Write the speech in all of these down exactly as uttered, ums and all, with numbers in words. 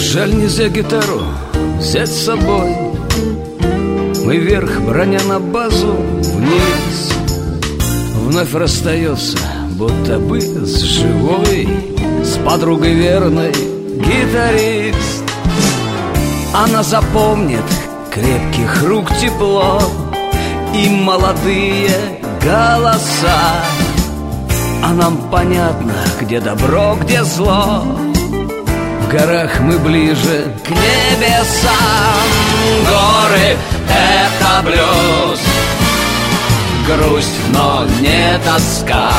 жаль, нельзя гитару взять с собой. Мы вверх, броня на базу, вниз. Вновь расстается, будто бы с живой, с подругой верной гитарист. Она запомнит крепких рук тепло и молодые голоса. А нам понятно, где добро, где зло. В горах мы ближе к небесам. Горы — это блюз, грусть, но не тоска.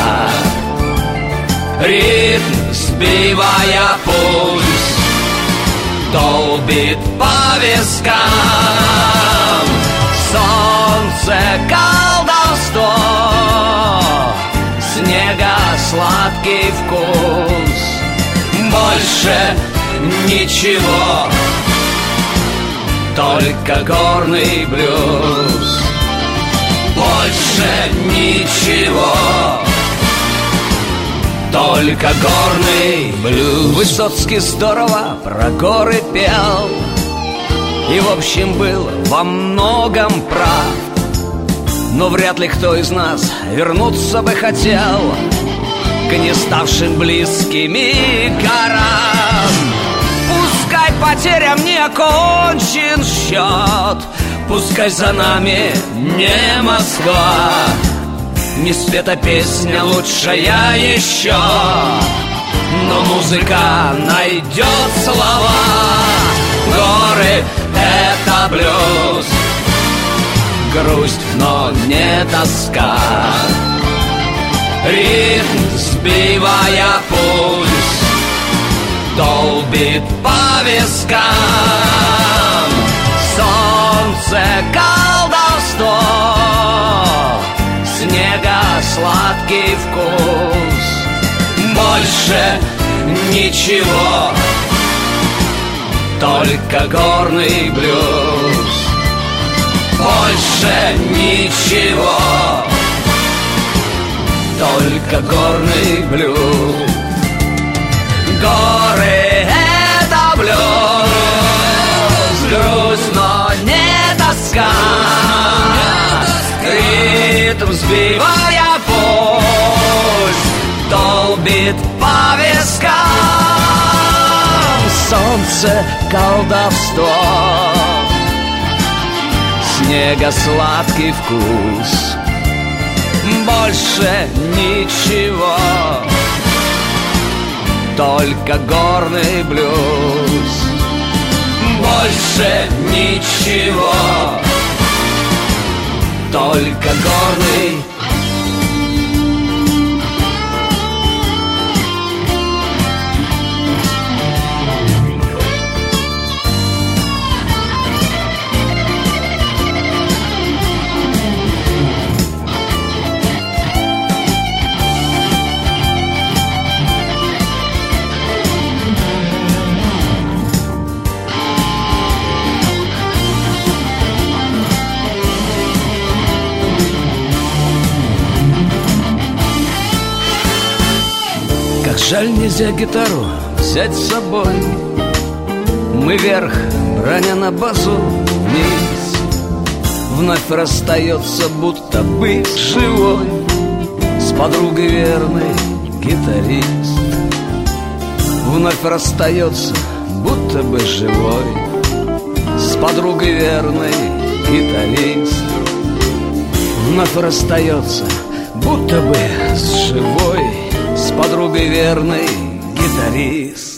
Ритм, сбивая пульс, долбит по вискам. Солнце — колдовство, снега сладкий вкус. Больше ничего, только горный блюз. Больше ничего, только горный блюз. Высоцкий здорово про горы пел и, в общем, был во многом прав. Но вряд ли кто из нас вернуться бы хотел к не ставшим близкими горам. Пускай потерям не окончен счет, пускай за нами не Москва, не спета песня лучшая еще, но музыка найдет слова. Горы — это блюз, грусть, но не тоска. Ритм, сбивая пульс, долбит по вискам. Солнце — колдовство, снега сладкий вкус. Больше ничего, только горный блюз. Больше ничего, только горный блюз. Горы — это блюз, грусть, но не тоска. Ритм, сбивая пульс, долбит по вискам. Солнце — колдовство, снега сладкий вкус. Больше ничего, только горный блюз. Больше ничего, только горный. Как жаль, нельзя гитару взять с собой. Мы вверх, броня на базу, вниз. Вновь расстается, будто бы живой, с подругой верный гитарист. Вновь расстается, будто бы живой, с подругой верный гитарист. Вновь расстается, будто бы с живой, с подругой верный гитарист.